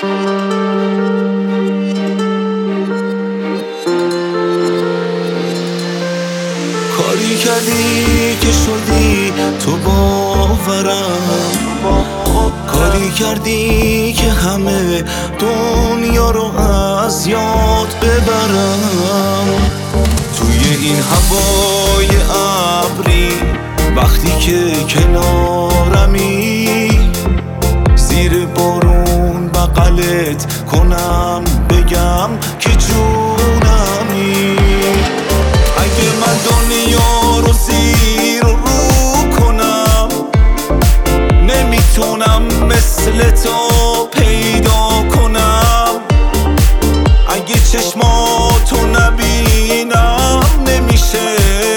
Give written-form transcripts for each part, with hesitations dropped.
کاری کردی که شدی تو باورم، کاری کردی که همه دنیا رو از یاد ببرم. توی این هوای ابری وقتی که کنارمی، زیر بارون بغلت کنم بگم که جونمی. اگه من دنیا رو زیر و رو کنم، نمیتونم مثل تو پیدا کنم. اگه چشماتو نبینم نمیشه،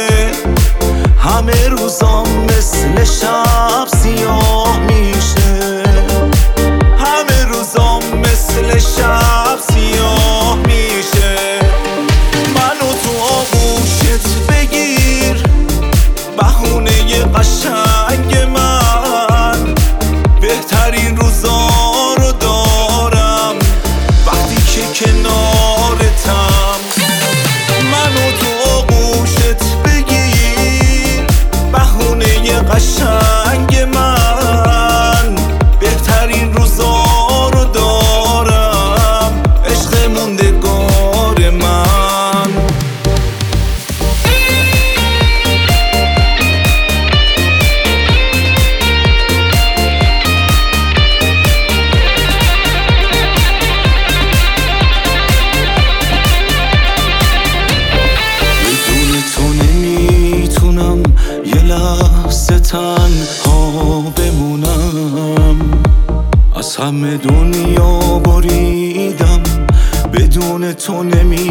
همه روزام مثل شب سیاه میشه. همه روزام مثل شب سیاه میشه. منو تو آغوشت بگیر، بهونه قشنگ من. بهترین روزا رو دارم وقتی که کنارتم. منو تو آغوشت بگیر، بهونه قشنگ من. بهترین روزا رو دارم، عشق موندگار من. بدون تو نمیتونم یه لحظه تنها بمونم. از همه دنیا بریدم، بدون تو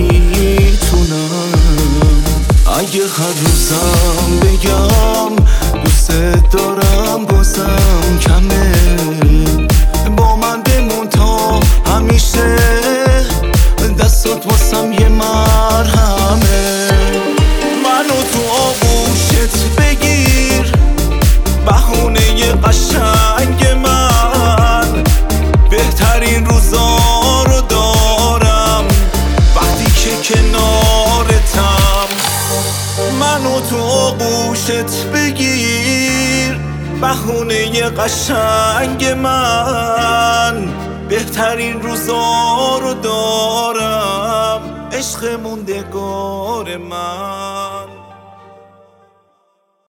نمیتونم. اگه هر روزم بگم دوست دارم بازم کمه. با من بمون تا همیشه، دستات واسم یه مرهمه. منو تو آغوشت بگیر، بهونه قشنگ من. بهترین روزا رو دارم وقتی که کنارتم. منو تو آغوشت بگیر، بهونه قشنگ من. بهترین روزا رو دارم، عشق موندگار من.